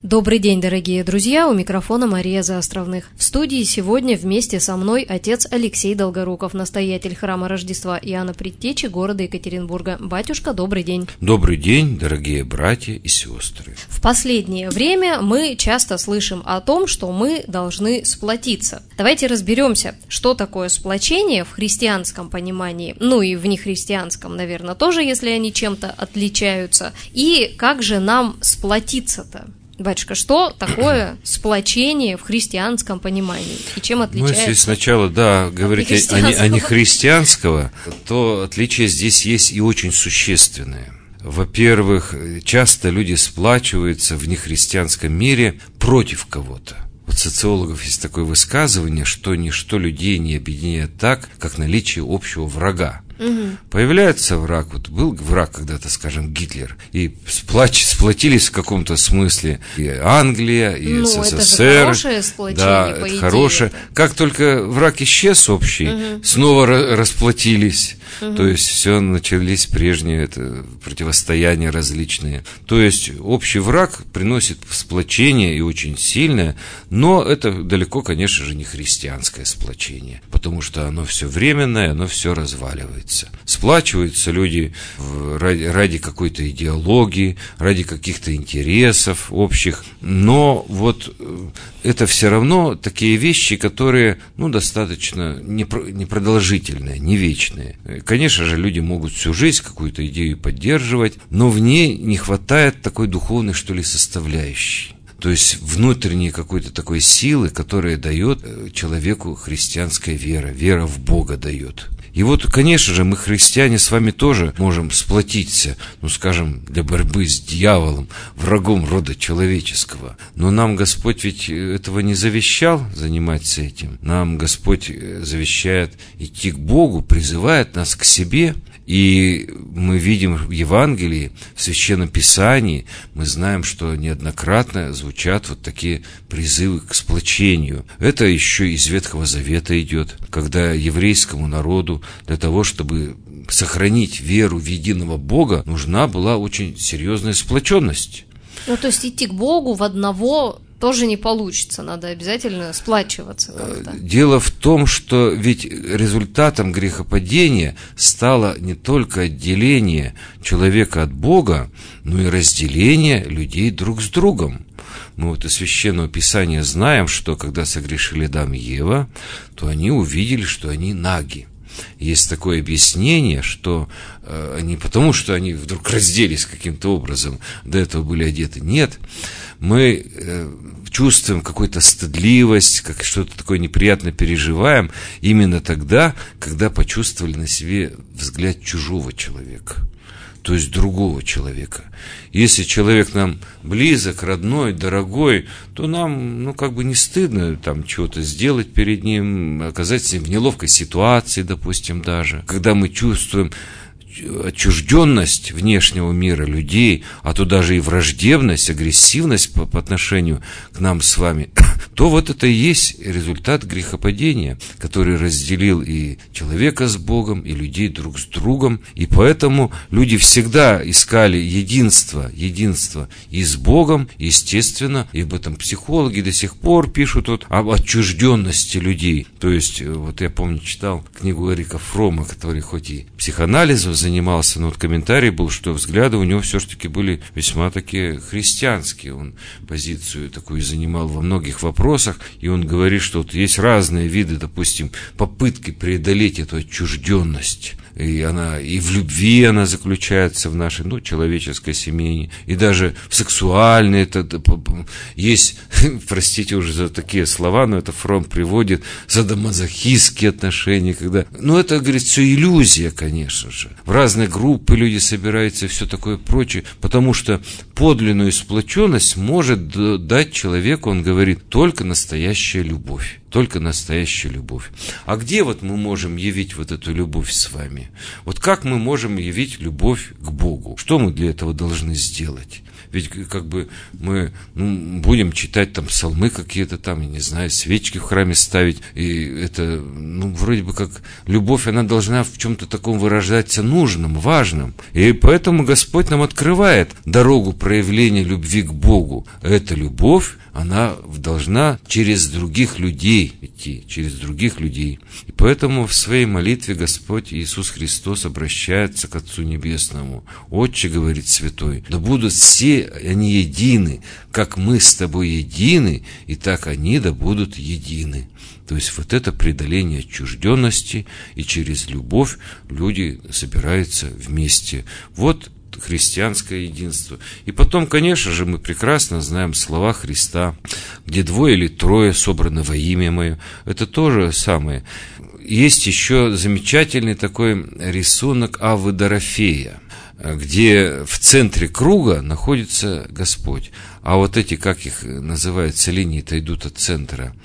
Добрый день, дорогие друзья, у микрофона Мария Заостровных. В студии сегодня вместе со мной отец Алексей Долгоруков, настоятель храма Рождества Иоанна Предтечи города Екатеринбурга. Батюшка, добрый день. Добрый день, дорогие братья и сестры. В последнее время мы часто слышим о том, что мы должны сплотиться. Давайте разберемся, что такое сплочение в христианском понимании, ну и в нехристианском, наверное, тоже, если они чем-то отличаются, и как же нам сплотиться-то? Батюшка, что такое сплочение в христианском понимании? И чем отличается? Ну, если сначала, говорить о нехристианского, то отличие здесь есть и очень существенное. Во-первых, часто люди сплачиваются в нехристианском мире против кого-то. Вот социологов есть такое высказывание, что ничто людей не объединяет так, как наличие общего врага. Появляется враг, вот был враг когда-то, скажем, Гитлер, и сплотились в каком-то смысле и Англия, и СССР. Это же хорошее сплочение, да, по идее. Хорошее. Как только враг исчез общий, снова расплотились. То есть все начались прежние противостояния различные. То есть общий враг приносит сплочение и очень сильное, но это далеко, конечно же, не христианское сплочение, потому что оно все временное, оно все разваливается. Сплачиваются люди ради какой-то идеологии, ради каких-то интересов общих, но вот это все равно такие вещи, которые, достаточно непродолжительные, не вечные. Конечно же, люди могут всю жизнь какую-то идею поддерживать, но в ней не хватает такой духовной, что ли, составляющей. То есть внутренней какой-то такой силы, которая дает человеку христианская вера в Бога дает. И вот, конечно же, мы, христиане, с вами тоже можем сплотиться, скажем, для борьбы с дьяволом, врагом рода человеческого. Но нам Господь ведь этого не завещал заниматься этим. Нам Господь завещает идти к Богу, призывает нас к себе. И мы видим в Евангелии, в Священном Писании, мы знаем, что неоднократно звучат вот такие призывы к сплочению. Это еще из Ветхого Завета идет, когда еврейскому народу для того, чтобы сохранить веру в единого Бога, нужна была очень серьезная сплоченность. То есть идти к Богу в одного тоже не получится, надо обязательно сплачиваться как-то. Дело в том, что ведь результатом грехопадения стало не только отделение человека от Бога, но и разделение людей друг с другом. Мы вот из Священного Писания знаем, что когда согрешили Адам и Ева, то они увидели, что они наги. Есть такое объяснение, что не потому, что они вдруг разделись каким-то образом, до этого были одеты. Нет, мы чувствуем какую-то стыдливость, как что-то такое неприятно переживаем именно тогда, когда почувствовали на себе взгляд чужого человека, то есть другого человека. Если человек нам близок, родной, дорогой, то нам, не стыдно там чего-то сделать перед ним, оказаться в неловкой ситуации, допустим, даже. Когда мы чувствуем отчужденность внешнего мира людей, а то даже и враждебность, агрессивность по отношению к нам с вами, то вот это и есть результат грехопадения, который разделил и человека с Богом, и людей друг с другом. И поэтому люди всегда искали единство и с Богом, естественно, и об этом психологи до сих пор пишут об отчужденности людей. То есть, вот я помню, читал книгу Эрика Фрома, который хоть и психоанализом занимался, но комментарий был, что взгляды у него все-таки были весьма такие христианские. Он позицию такую занимал во многих вопросах, и он говорит, что есть разные виды, допустим, попытки преодолеть эту отчужденность. И в любви она заключается в нашей, человеческой семье, и даже в сексуальной, есть, простите уже за такие слова, но это Фром приводит, садомазохистские отношения, когда, это, говорит, все иллюзия, конечно же. В разные группы люди собираются и все такое прочее, потому что подлинную сплоченность может дать человеку, он говорит, только настоящая любовь. Только настоящая любовь. А где мы можем явить эту любовь с вами? Как мы можем явить любовь к Богу? Что мы для этого должны сделать? Ведь как бы мы будем читать там псалмы какие-то там, я не знаю, свечки в храме ставить, и это, вроде бы как любовь, она должна в чем-то таком выражаться нужным, важным. И поэтому Господь нам открывает дорогу проявления любви к Богу. Эта любовь, она должна через других людей идти, через других людей. И поэтому в своей молитве Господь Иисус Христос обращается к Отцу Небесному. «Отче, — говорит Святой, — да будут все они едины, как мы с тобой едины, и так они да будут едины». То есть вот это преодоление отчужденности, и через любовь люди собираются вместе. Вот христианское единство. И потом, конечно же, мы прекрасно знаем слова Христа, где 2 или 3 собраны во имя Мое. Это то же самое. Есть еще замечательный такой рисунок Аввы Дорофея, где в центре круга находится Господь. А вот эти, как их называются, линии-то идут от центра.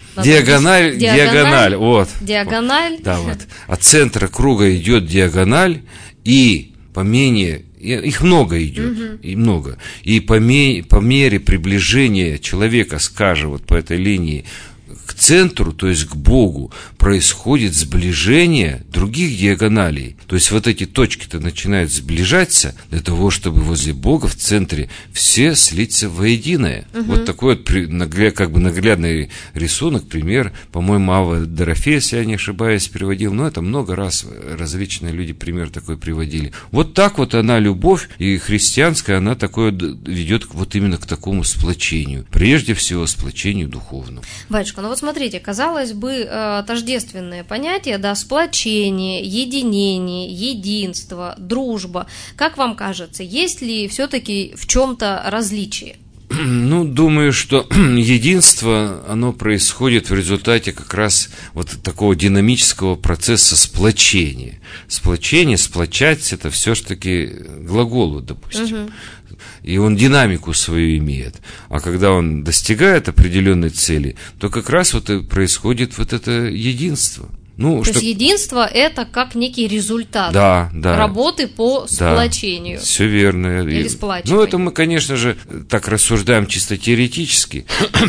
Диагональ. Вот. Диагональ. Да, вот. От центра круга идет диагональ, и по менее, их много идет, и много. И по мере приближения человека, скажем, вот по этой линии к центру, то есть к Богу, происходит сближение других диагоналей. То есть вот эти точки-то начинают сближаться для того, чтобы возле Бога в центре все слиться воединое. Вот такой вот как бы наглядный рисунок, пример, по-моему, Авва Дорофея, если я не ошибаюсь, приводил, но это много раз различные люди пример такой приводили. Вот так вот она, любовь, и христианская, она такое ведет вот именно к такому сплочению, прежде всего сплочению духовному. Батюшка, ну вот смотрите, казалось бы, тождественные понятия, да, сплочение, единение, единство, дружба. Как вам кажется, есть ли все-таки в чем-то различие? Думаю, что единство, оно происходит в результате как раз вот такого динамического процесса сплочения. Сплочение, сплочать, это все-таки глагол, допустим. И он динамику свою имеет. А когда он достигает определенной цели, то как раз вот и происходит вот это единство. То есть единство – это как некий результат работы по сплочению. Да, все верно. Или сплачиванию. Это мы, конечно же, так рассуждаем чисто теоретически.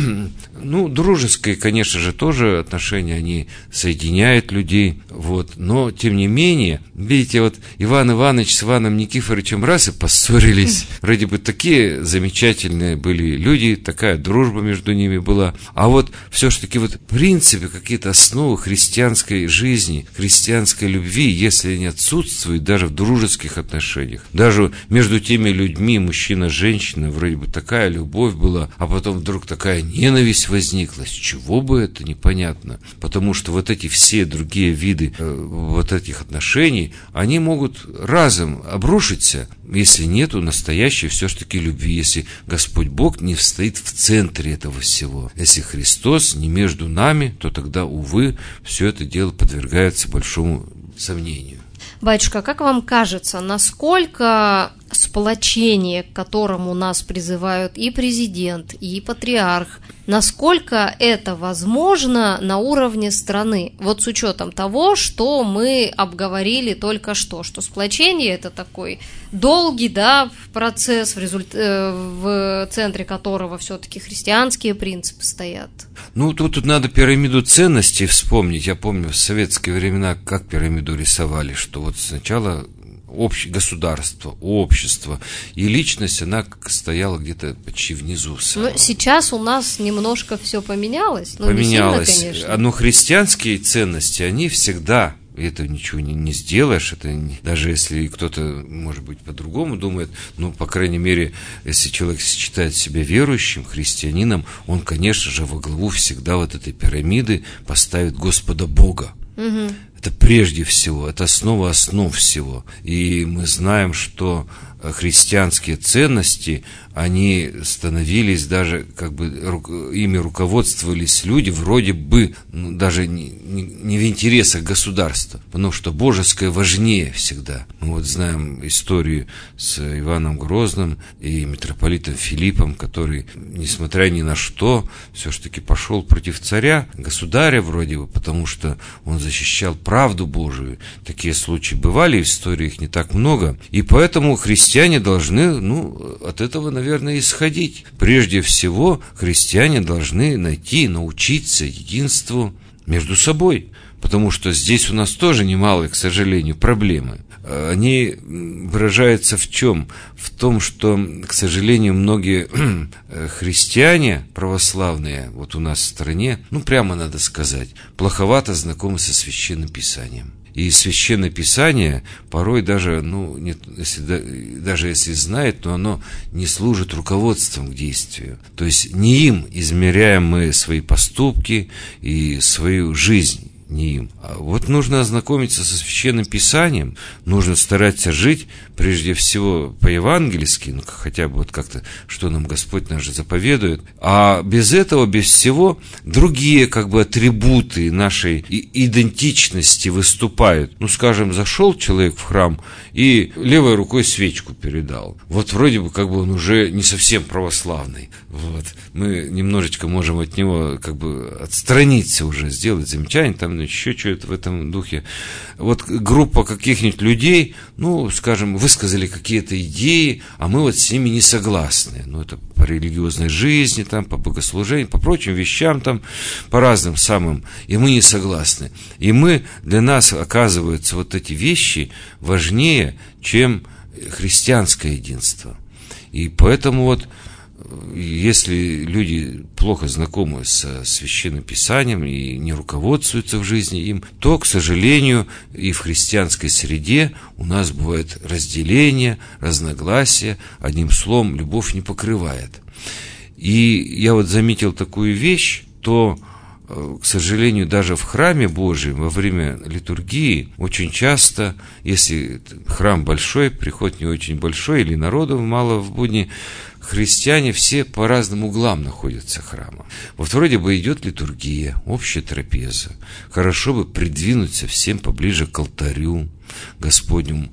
Дружеские, конечно же, тоже отношения, они соединяют людей. Но, тем не менее, видите, вот Иван Иванович с Иваном Никифоровичем раз и поссорились. Вроде бы такие замечательные были люди, такая дружба между ними была. А вот все-таки в принципе какие-то основы христианской жизни, христианской любви, если они отсутствуют даже в дружеских отношениях, даже между теми людьми, мужчина-женщина, вроде бы такая любовь была, а потом вдруг такая ненависть возникла. С чего бы это, непонятно. Потому что вот эти все другие виды вот этих отношений, они могут разом обрушиться, если нету настоящей все-таки любви, если Господь Бог не стоит в центре этого всего. Если Христос не между нами, то тогда, увы, все это дело подвергается большому сомнению. Батюшка, как вам кажется, насколько сплочение, к которому нас призывают и президент, и патриарх, насколько это возможно на уровне страны? Вот с учетом того, что мы обговорили только что сплочение – это такой долгий, процесс, в центре которого все-таки христианские принципы стоят. Тут надо пирамиду ценностей вспомнить. Я помню, в советские времена как пирамиду рисовали, что вот сначала государство, общество, и личность, она стояла где-то почти внизу. Сейчас у нас немножко все поменялось. Поменялось. Не сильно, конечно. Но христианские ценности, они всегда, это ничего не сделаешь, это даже если кто-то, может быть, по-другому думает, по крайней мере, если человек считает себя верующим, христианином, он, конечно же, во главу всегда вот этой пирамиды поставит Господа Бога. Это прежде всего, это основа основ всего. И мы знаем, что христианские ценности, они становились даже, ими руководствовались люди вроде бы, даже не в интересах государства, потому что божеское важнее всегда. Мы знаем историю с Иваном Грозным и митрополитом Филиппом, который, несмотря ни на что, все-таки пошел против царя, государя вроде бы, потому что он защищал правду Божию. Такие случаи бывали, в истории их не так много. И поэтому христиане должны, от этого, наверное, исходить. Прежде всего, христиане должны научиться единству между собой. Потому что здесь у нас тоже немалые, к сожалению, проблемы. Они выражаются в чем? В том, что, к сожалению, многие христиане православные, вот у нас в стране, прямо надо сказать, плоховато знакомы со Священным Писанием. И Священное Писание порой даже, даже если знает, но оно не служит руководством к действию. То есть не им измеряем мы свои поступки и свою жизнь. Не им. А вот нужно ознакомиться со Священным Писанием, нужно стараться жить, прежде всего, по-евангельски, хотя бы вот как-то, что нам Господь наш заповедует, а без этого, без всего, другие атрибуты нашей идентичности выступают. Скажем, зашел человек в храм и левой рукой свечку передал. Вот вроде бы он уже не совсем православный. Вот. Мы немножечко можем от него отстраниться уже, сделать замечание, там еще что-то в этом духе. Вот группа каких-нибудь людей, скажем, высказали какие-то идеи, а мы с ними не согласны. Это по религиозной жизни, по богослужению, по прочим вещам, по разным самым, и мы не согласны. И для нас, оказывается, вот эти вещи важнее, чем христианское единство. И поэтому если люди плохо знакомы со Священным Писанием и не руководствуются в жизни им, то, к сожалению, и в христианской среде у нас бывает разделение, разногласия, одним словом, любовь не покрывает. И я заметил такую вещь, то, к сожалению, даже в храме Божьем во время литургии очень часто, если храм большой, приход не очень большой или народу мало в будни, христиане все по разным углам находятся храма. Вот вроде бы идет литургия, общая трапеза. Хорошо бы придвинуться всем поближе к алтарю Господнему.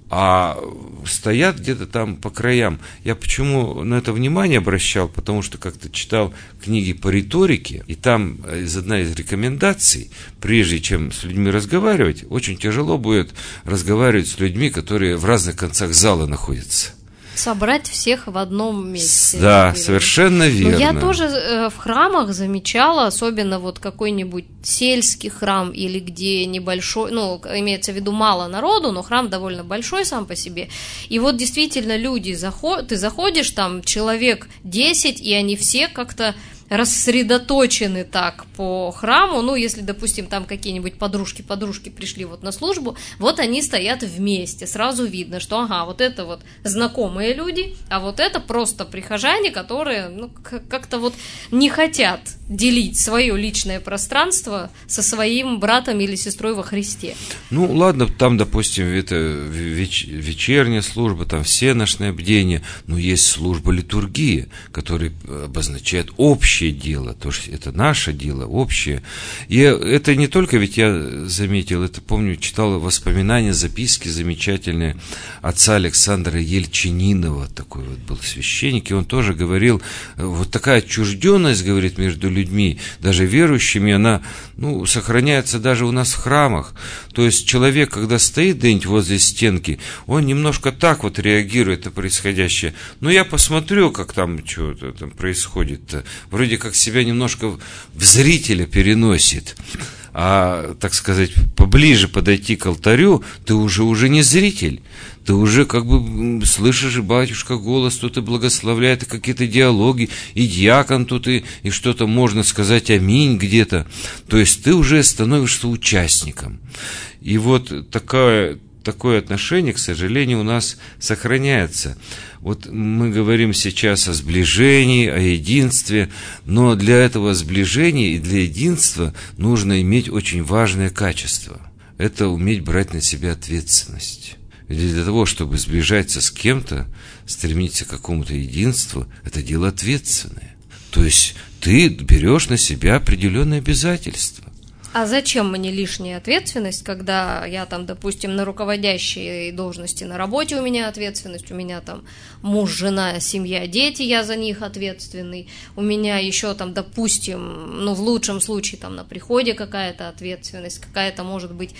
А стоят где-то там по краям. Я почему на это внимание обращал? Потому что как-то читал книги по риторике, и там одна из рекомендаций, прежде чем с людьми разговаривать, очень тяжело будет разговаривать с людьми, которые в разных концах зала находятся. Собрать всех в одном месте. Да, совершенно верно. Но я тоже в храмах замечала, особенно какой-нибудь сельский храм или где небольшой, имеется в виду мало народу, но храм довольно большой сам по себе. И действительно люди ты заходишь, там человек 10, и они все как-то рассредоточены так по храму, если, допустим, там какие-нибудь подружки пришли на службу, они стоят вместе, сразу видно, что, вот это знакомые люди, а это просто прихожане, которые, как-то не хотят делить свое личное пространство со своим братом или сестрой во Христе. Ладно, там, допустим, это вечерняя служба, там всенощное бдение, но есть служба литургии, которая обозначает общее дело, то есть это наше дело, общее. И это не только, ведь я заметил, это помню, читал воспоминания, записки замечательные отца Александра Ельчининова, такой был священник, и он тоже говорил, такая отчужденность, говорит, между людьми, даже верующими, она, сохраняется даже у нас в храмах. То есть человек, когда стоит где-нибудь возле стенки, он немножко так реагирует на происходящее. Я посмотрю, как там что-то там происходит. Вроде как себя немножко в зрителя переносит. А, так сказать, поближе подойти к алтарю, ты уже не зритель. Ты уже слышишь, батюшка голос тут и благословляет, и какие-то диалоги, и диакон тут, и что-то можно сказать аминь где-то. То есть ты уже становишься участником. И такое отношение, к сожалению, у нас сохраняется. Мы говорим сейчас о сближении, о единстве, но для этого сближения и для единства нужно иметь очень важное качество. Это уметь брать на себя ответственность. Ведь для того, чтобы сближаться с кем-то, стремиться к какому-то единству, это дело ответственное. То есть ты берешь на себя определенные обязательства. А зачем мне лишняя ответственность, когда я там, допустим, на руководящей должности на работе у меня ответственность, у меня там муж, жена, семья, дети, я за них ответственный, у меня еще там, допустим, ну в лучшем случае там на приходе какая-то ответственность, какая-то может быть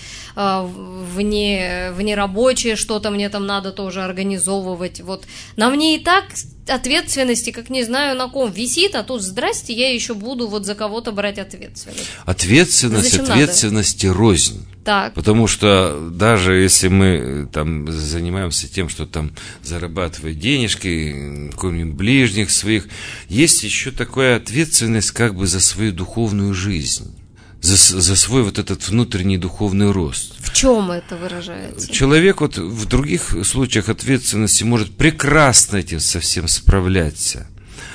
внерабочее, что-то мне там надо тоже организовывать, вот на мне и так ответственности, как не знаю на ком, висит, а тут здрасте, я еще буду вот за кого-то брать ответственность. Ответственности рознь. Так. Потому что даже если мы там занимаемся тем, что там зарабатывать денежки, кормим ближних своих, есть еще такая ответственность как бы за свою духовную жизнь. За свой вот этот внутренний духовный рост. В чем это выражается? Человек вот в других случаях ответственности может прекрасно этим совсем справляться.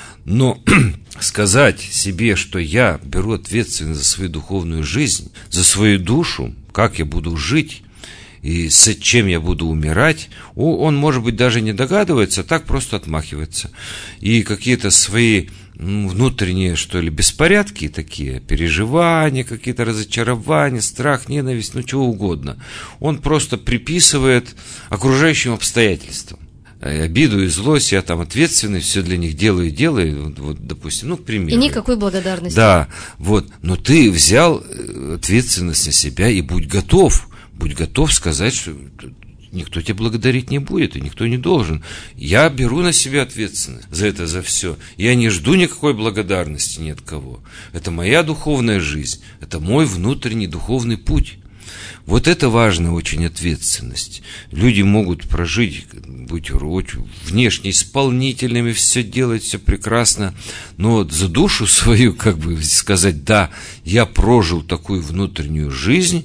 Но сказать себе, что я беру ответственность за свою духовную жизнь, за свою душу, как я буду жить и с чем я буду умирать, он, может быть, даже не догадывается, а так просто отмахивается. И какие-то свои внутренние, что ли, беспорядки такие, переживания, какие-то разочарования, страх, ненависть, ну чего угодно, он просто приписывает окружающим обстоятельствам. Обиду и злость, я там ответственный, все для них делаю, вот, допустим, ну, к примеру. И никакой благодарности. Да, вот, но ты взял ответственность на себя и будь готов сказать, что никто тебя благодарить не будет, и никто не должен. Я беру на себя ответственность за все. Я не жду никакой благодарности ни от кого. Это моя духовная жизнь, это мой внутренний духовный путь. Вот это важная очень ответственность. Люди могут прожить, быть внешне исполнительными, все делать, все прекрасно, но вот за душу свою, как бы сказать, да, я прожил такую внутреннюю жизнь,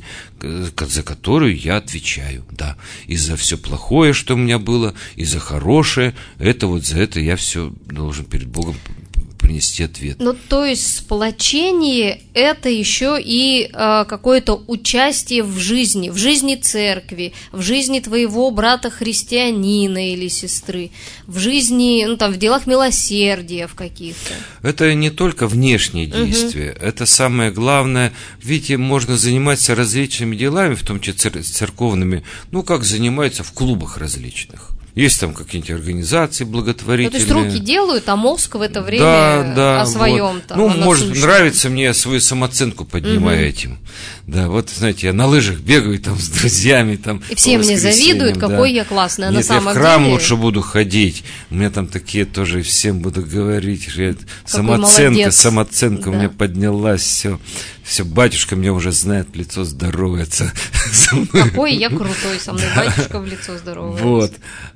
за которую я отвечаю, да, и за все плохое, что у меня было, и за хорошее, это вот за это я все должен перед Богом принести ответ. Ну, то есть сплочение – это еще и какое-то участие в жизни церкви, в жизни твоего брата-христианина или сестры, в жизни, ну, там, в делах милосердия в каких-то. Это не только внешние действия, это самое главное. Видите, можно заниматься различными делами, в том числе церковными, ну, как занимаются в клубах различных. Есть там какие-нибудь организации благотворительные. Ну, то есть руки делают, а мозг в это время о своем. Вот. Ну, может, нравится мне, я свою самооценку поднимаю этим. Да, вот, знаете, я на лыжах бегаю там с друзьями. Там, и все мне завидуют, какой я классный. А нет, на самом я в храм деле... лучше буду ходить. У меня там такие тоже, всем буду говорить. Самооценка у меня поднялась, все, батюшка меня уже знает, в лицо здоровается. Какой я крутой, со мной батюшка в лицо здоровается. Вот.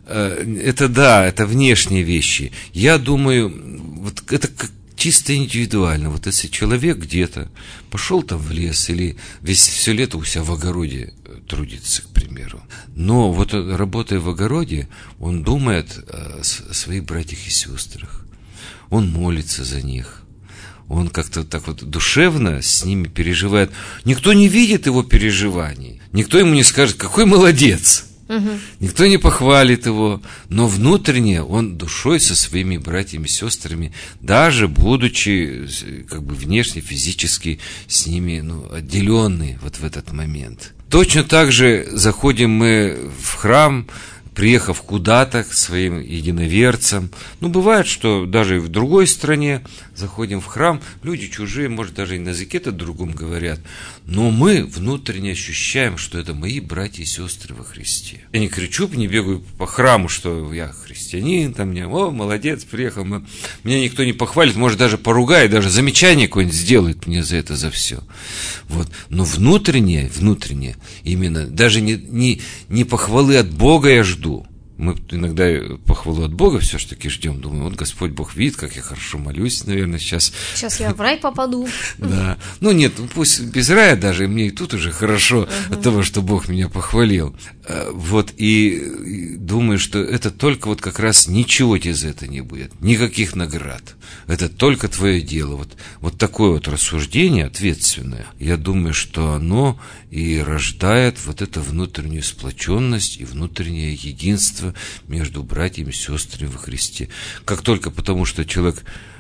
Это да, это внешние вещи. Я думаю, вот это чисто индивидуально. Вот если человек где-то пошел там в лес или все лето у себя в огороде трудится, к примеру, но вот работая в огороде, он думает о своих братьях и сестрах. Он молится за них. Он как-то так вот душевно с ними переживает. Никто не видит его переживаний. Никто ему не скажет, какой молодец. Никто не похвалит его, но внутренне он душой со своими братьями и сестрами, даже будучи как бы внешне, физически с ними отделенный вот в этот момент. Точно так же заходим мы в храм, приехав куда-то к своим единоверцам. Ну, бывает, что даже и в другой стране заходим в храм, люди чужие, может, даже и на языке-то другом говорят, но мы внутренне ощущаем, что это мои братья и сестры во Христе. Я не кричу, не бегаю по храму, что я христианин, там мне, молодец, приехал, меня никто не похвалит, может, даже поругает, даже замечание какое-нибудь сделает мне за это, за все. Вот. Но внутренне, именно, даже не похвалы от Бога я жду. Мы иногда похвалу от Бога все-таки ждем. Думаю, вот Господь Бог видит, как я хорошо молюсь, наверное, сейчас. Сейчас я в рай попаду. Да. Ну нет, пусть без рая даже, мне и тут уже хорошо от того, что Бог меня похвалил. Вот, и думаю, что это только вот как раз ничего тебе за это не будет. Никаких наград. Это только твое дело. Вот такое вот рассуждение ответственное. Я думаю, что оно и рождает вот эту внутреннюю сплоченность и внутреннее единство между братьями и сестрами во Христе. Как только потому, что человек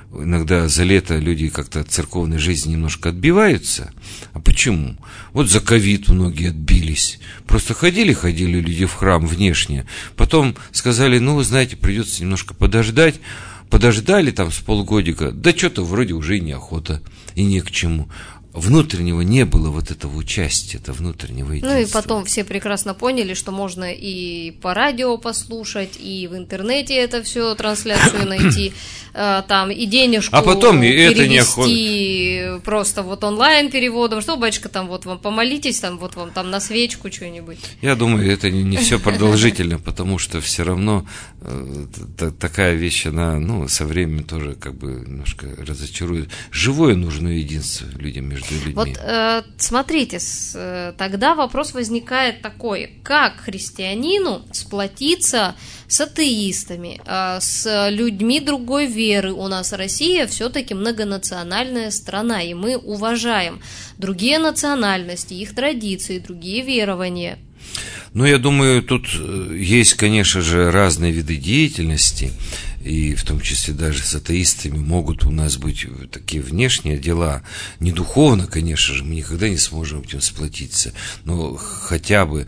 иногда за лето люди как-то от церковной жизни немножко отбиваются. А почему? Вот за ковид многие отбились. Просто ходили люди в храм внешне. Потом сказали, вы знаете, придется немножко подождать. Подождали там с полгодика. Да что-то вроде уже и неохота, и не к чему. Внутреннего не было вот этого участия, это внутреннего единства. И потом все прекрасно поняли, что можно и по радио послушать, и в интернете это все трансляцию найти, там и денежку потом перевести просто вот онлайн переводом. Что, батюшка, там вот вам помолитесь, там вот вам там на свечку что-нибудь. Я думаю, это не все продолжительно, потому что все равно такая вещь, она, со временем тоже как бы немножко разочарует. Живое нужно единство людям между людьми. Вот смотрите, тогда вопрос возникает такой: как христианину сплотиться с атеистами, с людьми другой веры? У нас Россия все-таки многонациональная страна, и мы уважаем другие национальности, их традиции, другие верования. Я думаю, тут есть, конечно же, разные виды деятельности, и в том числе даже с атеистами могут у нас быть такие внешние дела. Не духовно, конечно же, мы никогда не сможем этим сплотиться, но хотя бы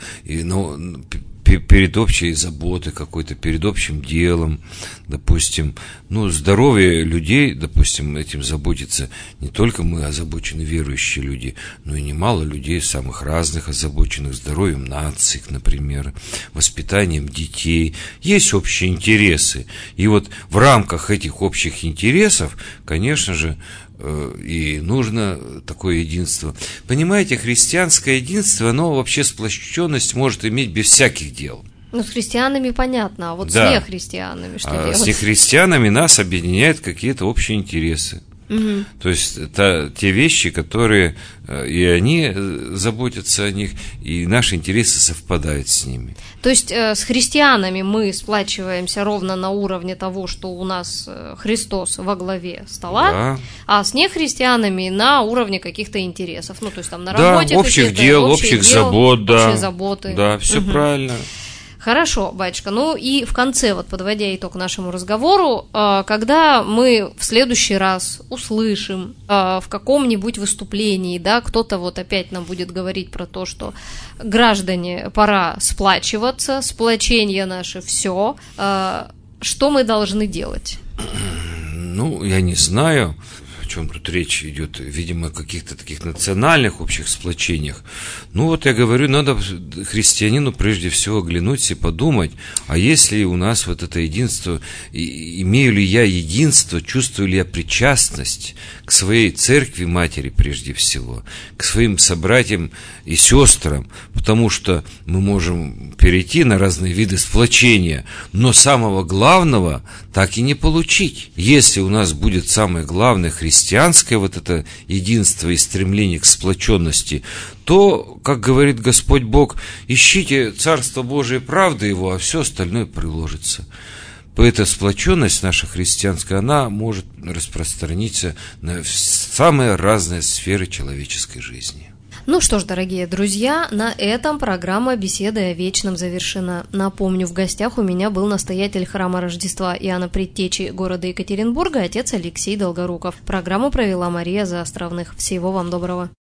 перед общей заботой какой-то, перед общим делом, допустим, здоровье людей, допустим, этим заботится не только мы, озабочены верующие люди, но и немало людей самых разных, озабоченных здоровьем наций, например, воспитанием детей. Есть общие интересы, и вот в рамках этих общих интересов, конечно же, и нужно такое единство. Понимаете, христианское единство, оно вообще сплощенность может иметь без всяких дел. С христианами понятно, а вот с нехристианами что делать? С нехристианами нас объединяют какие-то общие интересы. Угу. То есть это те вещи, которые и они заботятся о них, и наши интересы совпадают с ними. То есть с христианами мы сплачиваемся ровно на уровне того, что у нас Христос во главе стола, а с нехристианами на уровне каких-то интересов. То есть там на работе общих дел, общих забот, общие заботы. Да, все правильно. Хорошо, батюшка. И в конце, подводя итог нашему разговору, когда мы в следующий раз услышим в каком-нибудь выступлении, кто-то опять нам будет говорить про то, что граждане, пора сплачиваться, сплочение наше все, что мы должны делать? Я не знаю, о чем тут речь идет, видимо, о каких-то таких национальных общих сплочениях. Я говорю, надо христианину прежде всего оглянуться и подумать, а если у нас это единство, имею ли я единство, чувствую ли я причастность к своей церкви матери прежде всего, к своим собратьям и сестрам, потому что мы можем перейти на разные виды сплочения, но самого главного так и не получить. Если у нас будет самое главное христианское это единство и стремление к сплоченности, то, как говорит Господь Бог, ищите Царство Божие и правды Его, а все остальное приложится. Эта сплоченность наша христианская, она может распространиться на самые разные сферы человеческой жизни. Что ж, дорогие друзья, на этом программа «Беседы о вечном» завершена. Напомню, в гостях у меня был настоятель храма Рождества Иоанна Предтечи города Екатеринбурга, отец Алексей Долгоруков. Программу провела Мария Заостровных. Всего вам доброго.